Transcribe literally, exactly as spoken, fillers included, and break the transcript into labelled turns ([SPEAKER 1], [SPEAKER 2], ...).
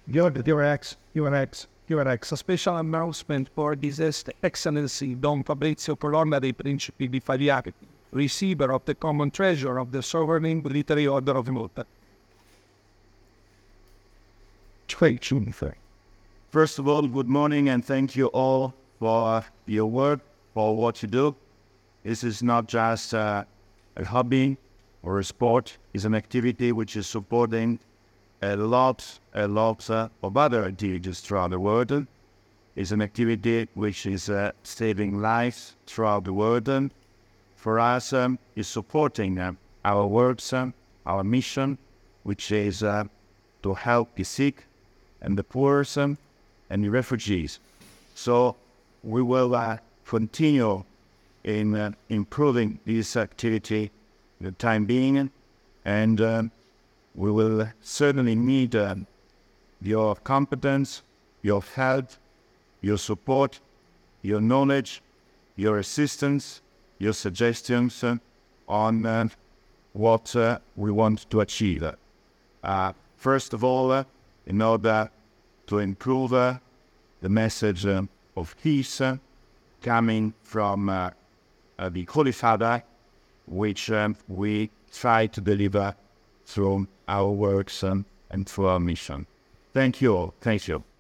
[SPEAKER 1] Your, your ex, your ex, your ex. A special announcement for His Excellency Don Fabrizio Colonna dei Principi di Fagliari, receiver of the common treasure of the Sovereign Military Order of Malta.
[SPEAKER 2] First of all, good morning and thank you all for your work, for what you do. This is not just uh, a hobby or a sport. It's an activity which is supporting a lot, a lot uh, of other activities throughout the world. It's an activity which is uh, saving lives throughout the world. For us, um, it's supporting uh, our works, uh, our mission, which is uh, to help the sick and the poor um, and the refugees. So we will uh, continue in uh, improving this activity for the time being, and uh, we will certainly need uh, your competence, your help, your support, your knowledge, your assistance, your suggestions uh, on uh, what uh, we want to achieve. Uh, first of all, uh, in order to improve uh, the message uh, of peace uh, coming from uh, uh, the Holy Father, which um, we try to deliver through our works um, and through our mission. Thank you all. Thank you.